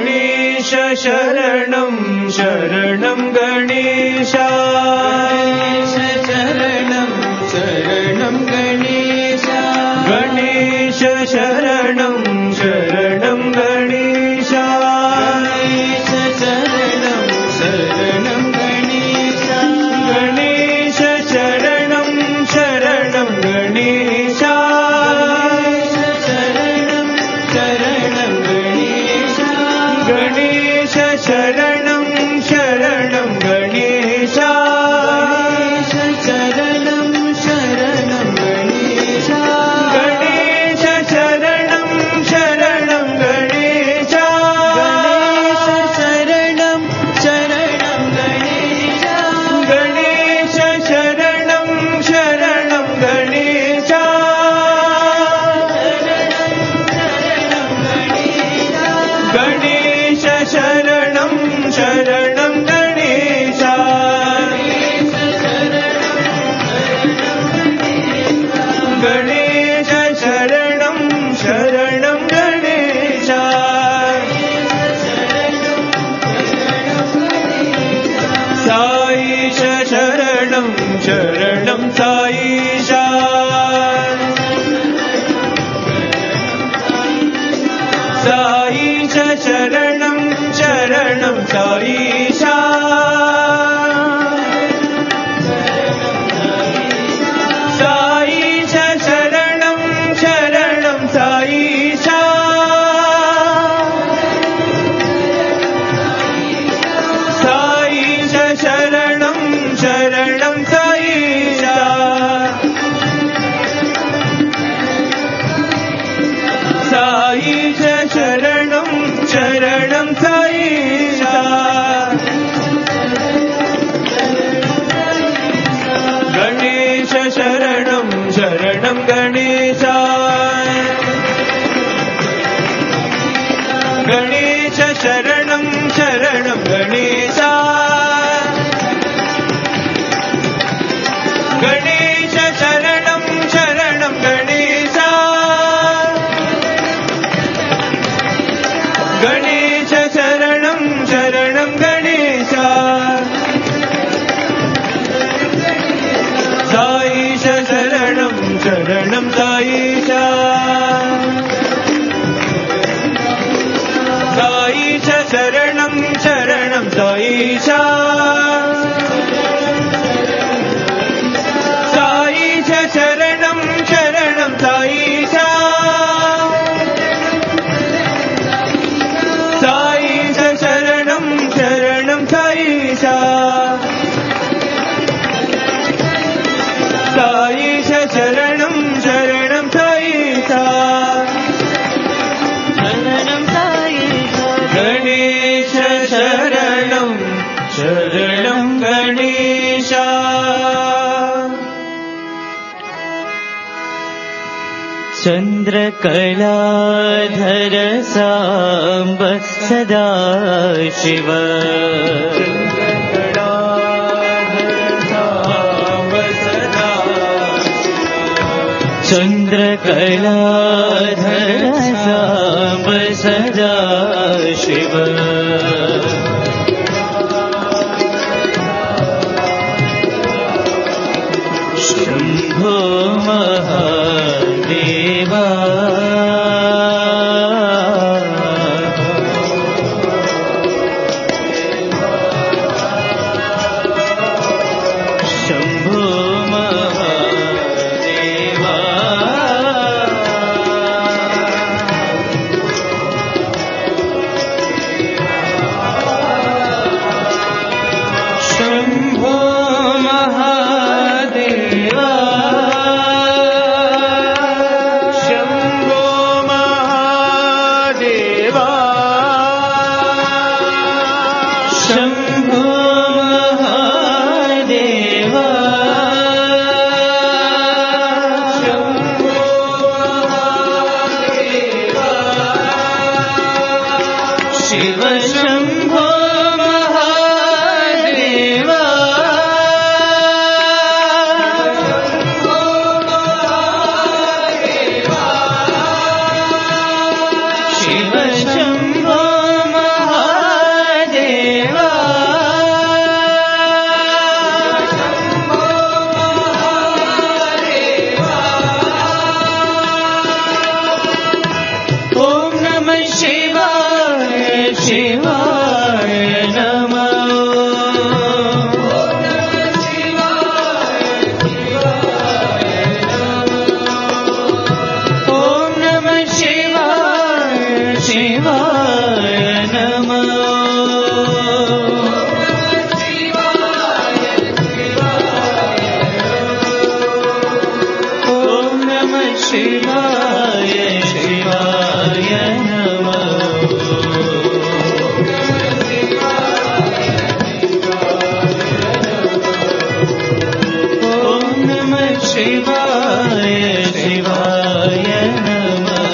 गणेश शरणं शरणं गणेश शरणं शरणं गणेश गणेश शरणं शरणं गणेश शरणं शरणं गणेश गणेश शरणं शरणं गणेश शरणं शरणं गणेश गणेश शरणं शरणं गणेश शरणं शरणं गणेश गणेश शरणं शरणं गणेश गणेश शरणं शरणं गणेश गणेश शरणं शरणं गणेश गणेश शरणं शरणं गणेश गणेश शरणं शरणं गणेश साईश शरणं शरणं साईश साईश शरणं शरणं साईश साईश शरणं शरणं साईश साईश शरणं शरणं साईश साईश शरणं शरणं साईश गणेश शरणं शरणं गणेश गणेश शरणं शरणं गणेश गणेश शरणं शरणं गणेश गणेश शरणं शरणं गणेश साईश शरणं शरणं साईश साईश शरणं शरणं साईश साईश शरणं शरणं साईश साईश शरणं शरणं साईश साईश शरणं शरणं साईश शरणं साईश गणेश शरणं शरणं गणेश चन्द्रकलाधर साम्ब सदा शिव चन्द्रकलाधर साम्ब सदा शिव शम्भो महादेवा शम्भो महादेवा शम्भो महादेवा शम्भो शिवाय नमः। ॐ नमः शिवाय शिवाय नमः। ॐ नमः शिवाय शिवाय नमः। ॐ नमः शिवाय शिवाय नमः।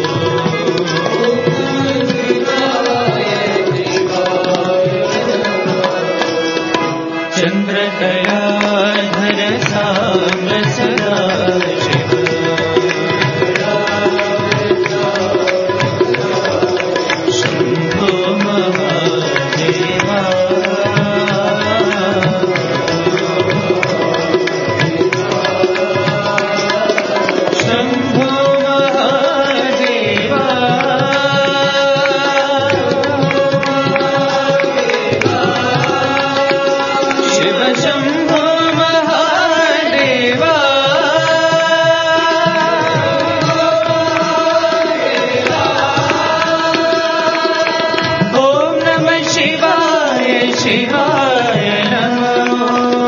चन्द्रकलाधर साम्ब सदा शिव। शम्भो महादेवा। शम्भो महादेवा। शिव शम्भो महादेवा। ॐ नमः शिवाय शिवाय नमः।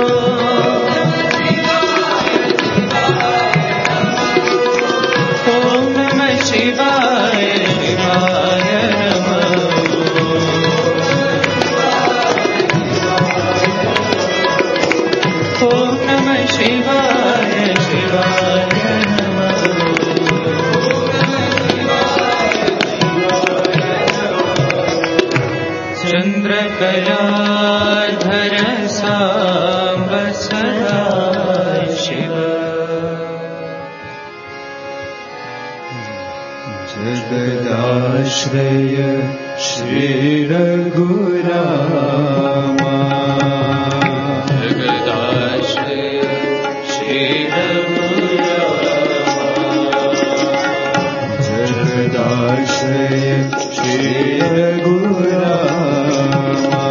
ॐ नमः शिवाय शिवाय नमः। ॐ नमः शिवाय शिवाय नमः। चन्द्रकलाधर साम्ब सदा शिव। जगदाश्रय श्री रघुरामा। जगदाश्रय श्री रघुरामा। जगदाश्रय श्री रघुरामा।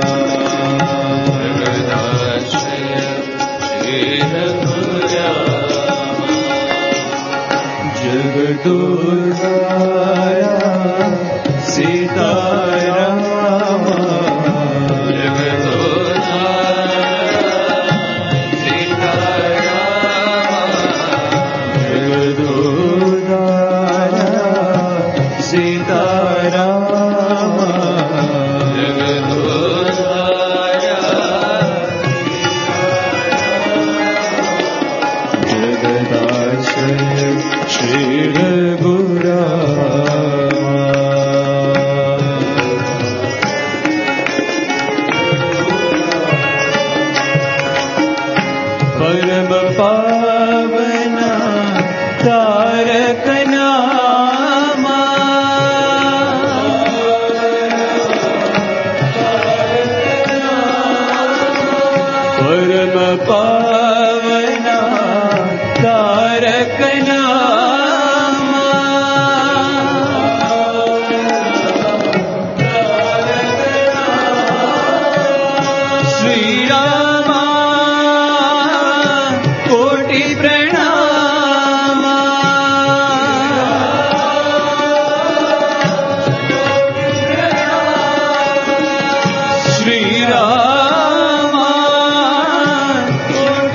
जगदाश्रय श्री रघुरामा। जगदोद्धारा सीताराम। जगदोद्धारा सीताराम। जगदोद्धारा सीताराम। जगदोद्धारा जगदाश्रय श्री रघुरामा। परम पावना तारक नामा। परम पावना तारक नामा। श्री रामा कोटि प्रणाम। श्री रामा कोटि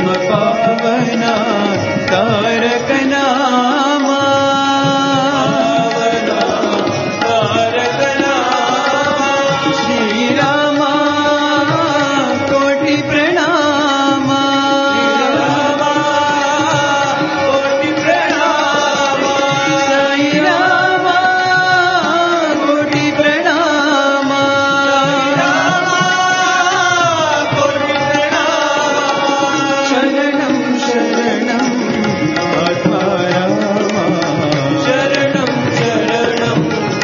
परम पावना तारक नामा तारक नामा श्री रामा कोटि प्रणामा कोटि प्रणामा साई रामा कोटि प्रणामा कोटि प्रणामा शरणं शरणं आत्मा रामा शरणं शरणं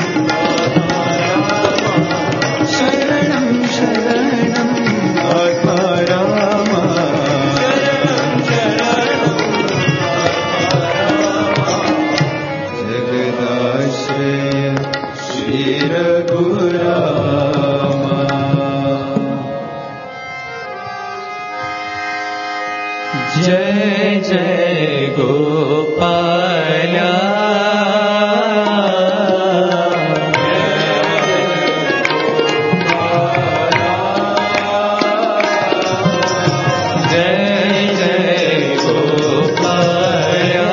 शरणं शरणं आत्मा रामा शरणं शरणं जगदाश्रय श्री रघुरामा जय जय गोपाला जय जय गोपाला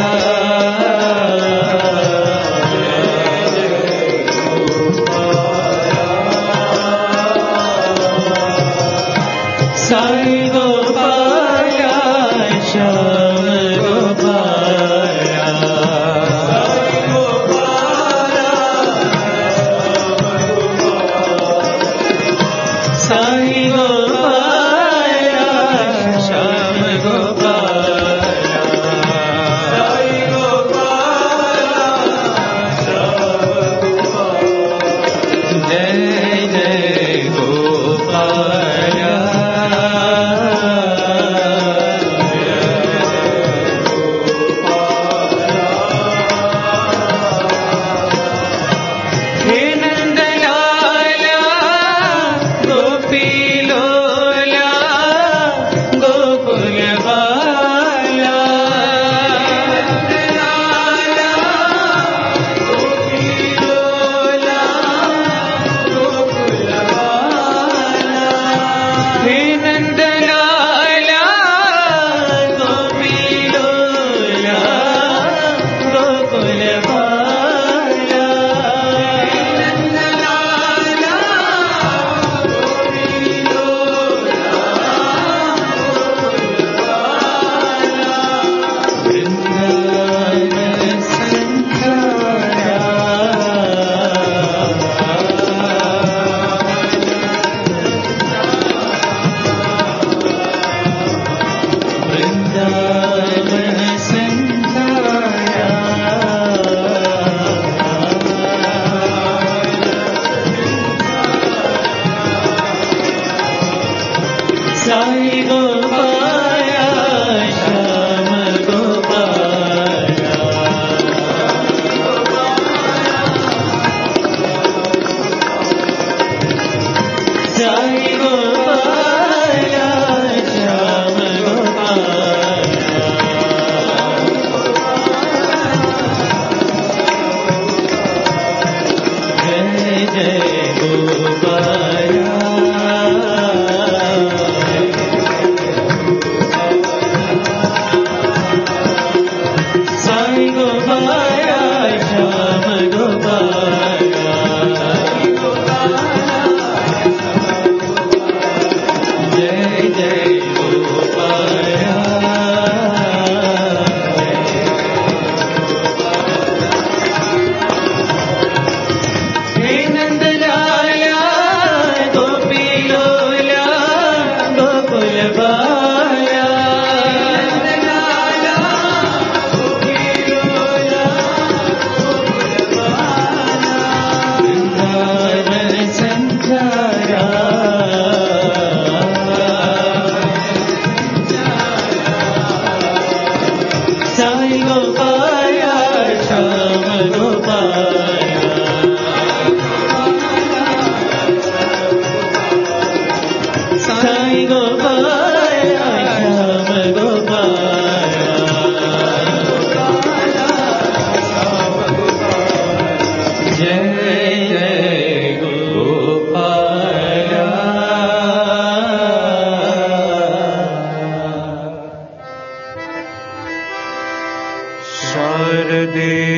साई गोपाला श्याम गोपाला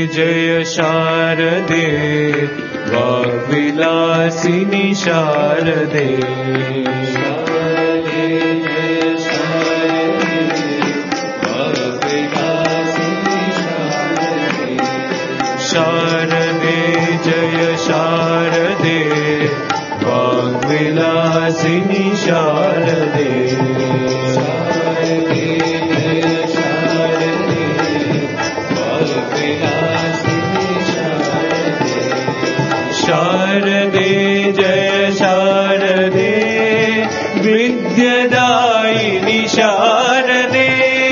जय शारदे वाग्विलासिनि शारदे शारदे जय शारदे वाग्विलासिनि शारदे शारदे जय शारदे विद्यादायिनि शारदे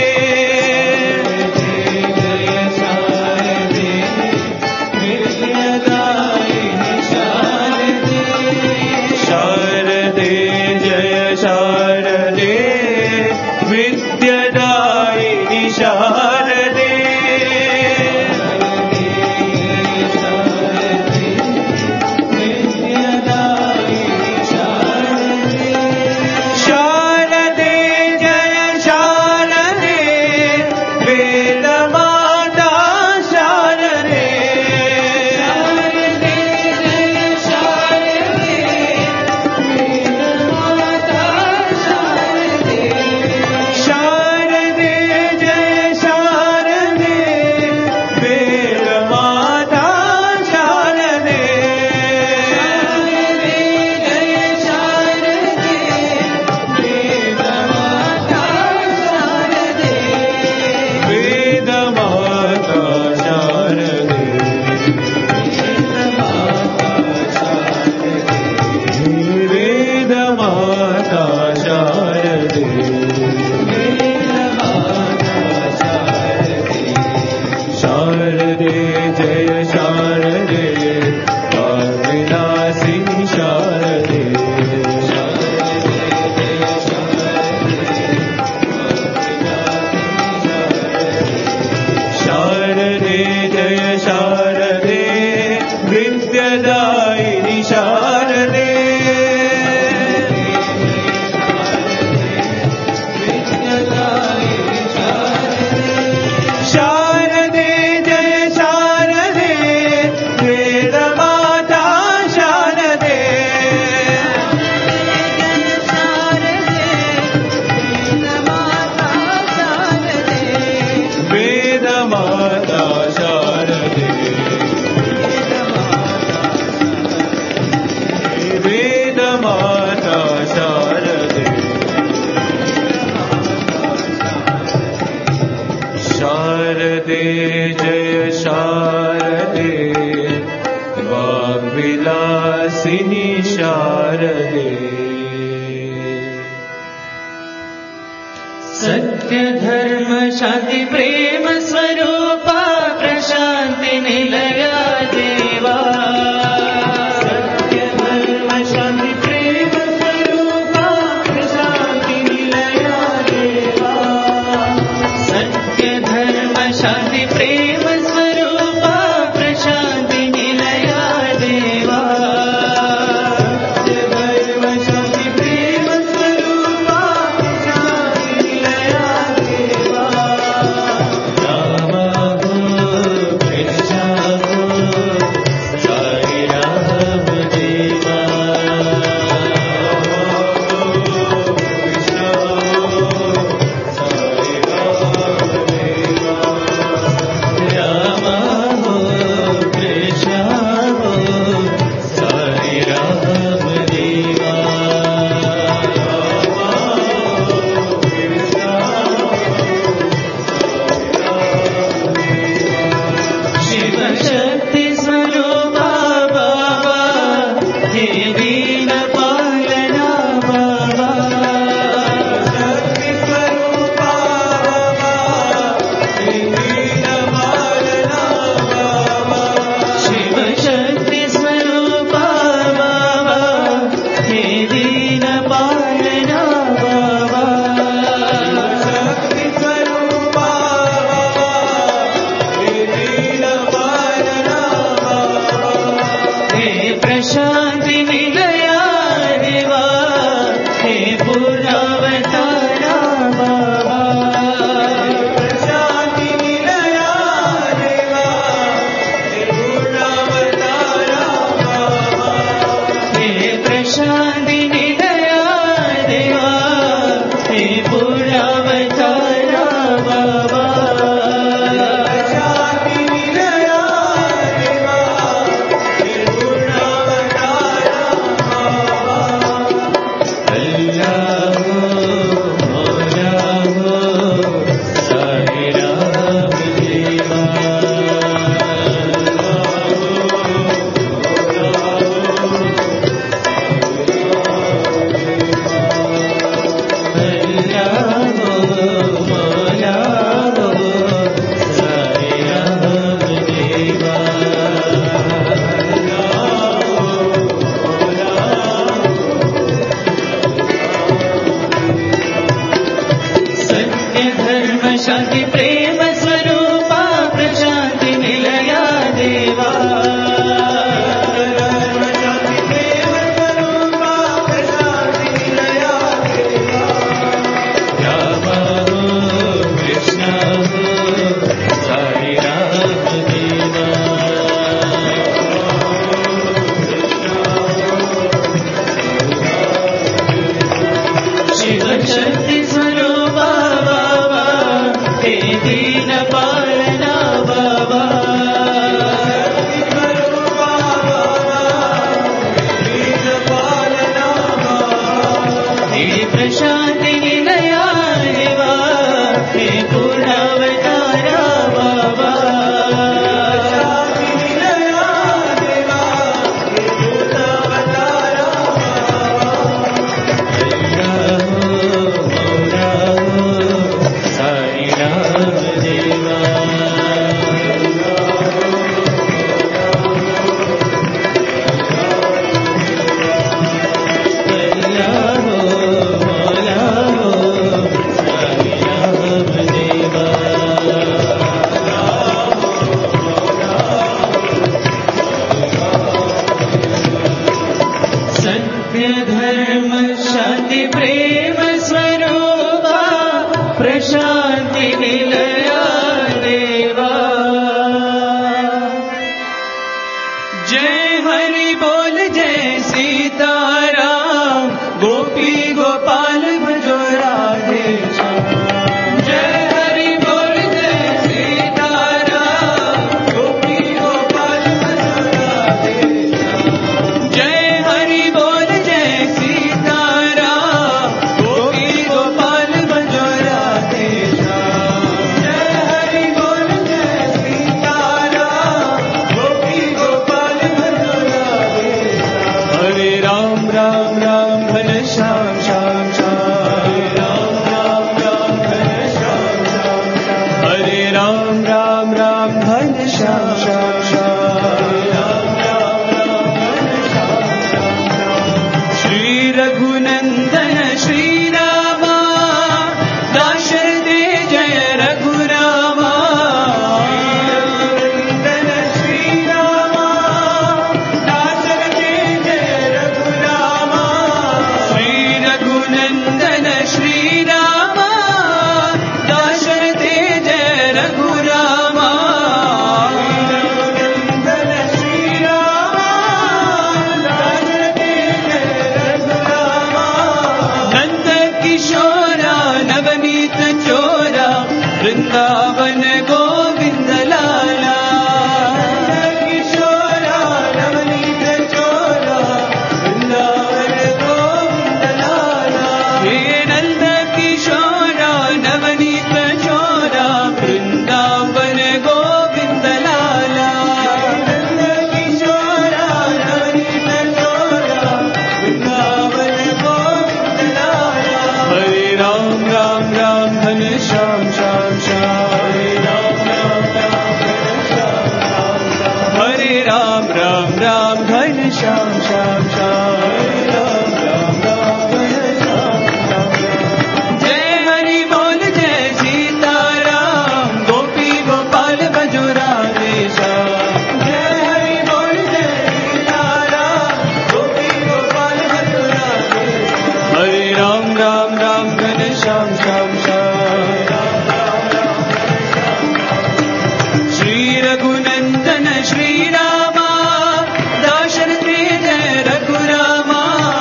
शारदे जय शारदे विद्यादायिनि शारदे सत्य धर्म शांति प्रेम स्वरूपा प्रशांति निलया देवा सत्य धर्म शांति प्रेम स्वरूपा प्रशांति निलया देवा सत्य धर्म शांति प्रेम स्वरूपा प्रशांति निलया देवा श्याम श्याम श्री रघुनंदन श्री रामा दाशरथे जय रघुरामा रघुनंदन श्री रामा दाशरथे जय रघुरामा श्री रघुनंदन श्री रामा दाशरथे जय रघुरामा रघुनंदन श्री रामा दाशरथे जय रघुरामा नंद किशोरा नवनीत चोरा वृंदावन गोविंद लाला नंद किशोरा नवनीत चोरा वृंदावन गोविंद लाला हे नंद किशोरा नवनीत चोरा वृंदावन गोविंद लाला नंद किशोरा नवनीत चोरा वृंदावन गोविंद लाला हरे राम राम राम घन श्याम श्याम श्याम हरे राम राम राम घन श्याम श्याम श्याम जय हरि बोल जय सीताराम गोपी गोपाल भजो राधे श्याम जय हरि बोल जय सीताराम गोपी गोपाल भजो राधे हरे राम राम राम घन श्याम श्याम श्री रघुनंदन श्री रामा दाशरथे जय रघुरामा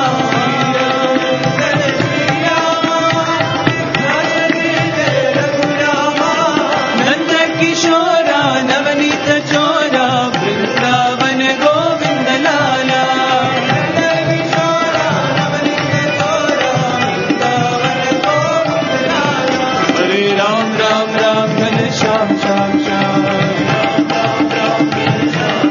नंद किशोरा नवनीत चोरा वृंदावन गोविंद लाला नंद किशोरा नवनीत चोरा वृंदावन गोविंद लाला हरे राम राम राम घन श्याम श्याम श्याम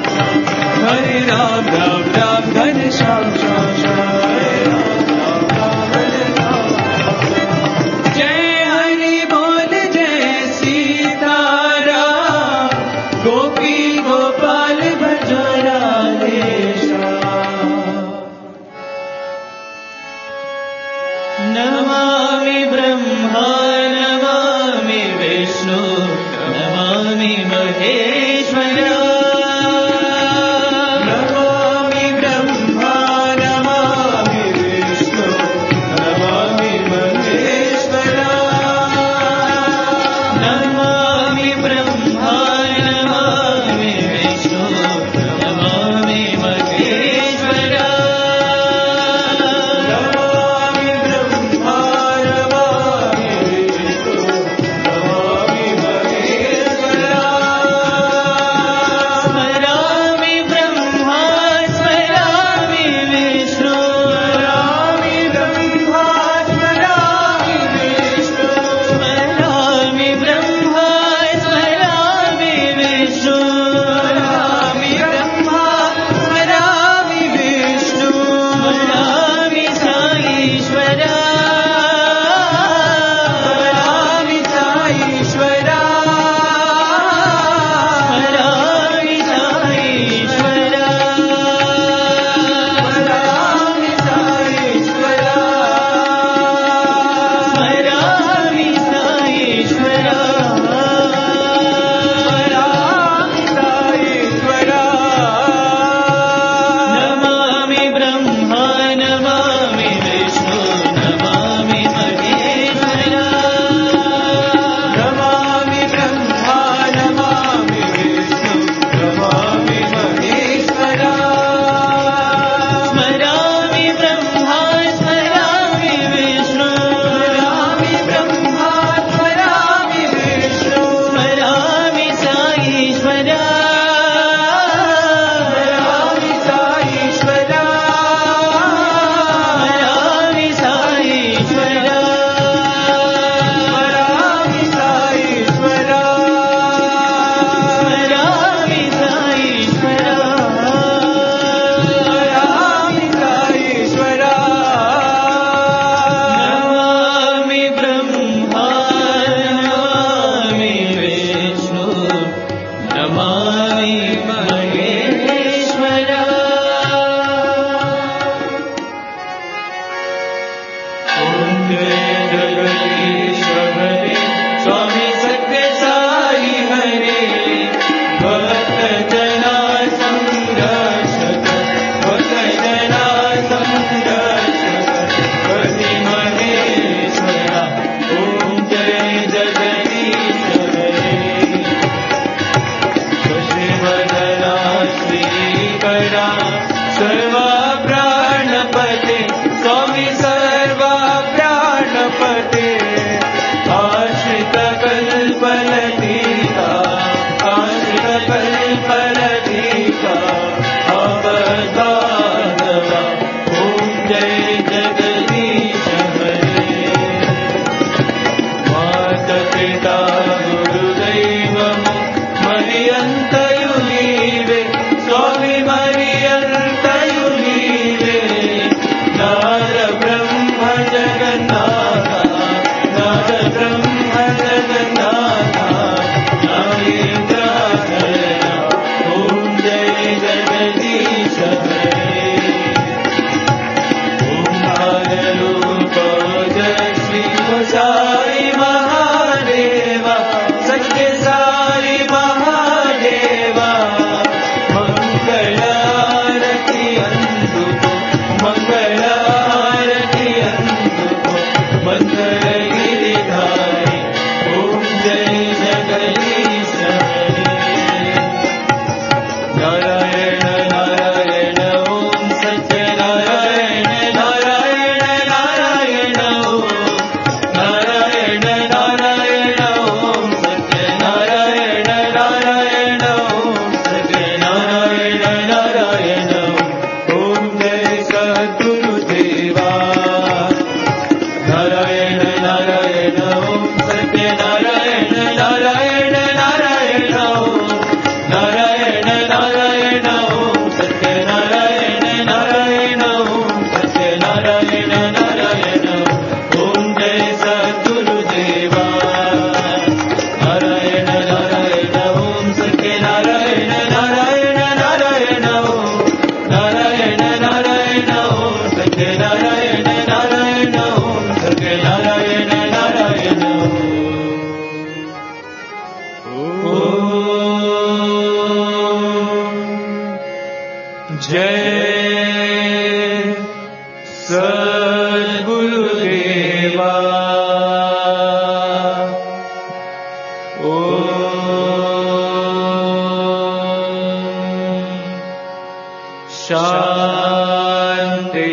शान्ति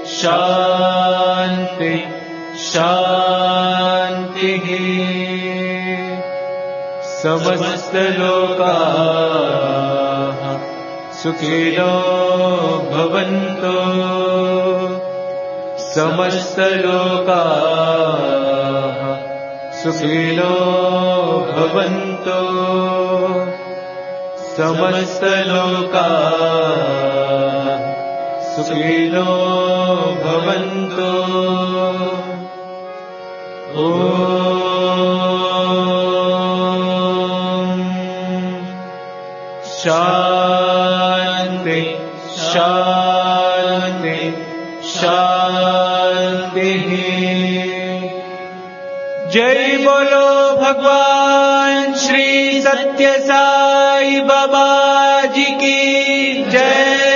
शान्ति शान्तिः समस्तलोकाः सुखिनो भवन्तु समस्तलोकाः सुखिनो भवन्तु समस्तलोकाः सुखिनो भवन्तु ॐ शान्ति शान्ति शान्तिः जय बोलो भगवान श्री सत्य साई बाबा जी की जय।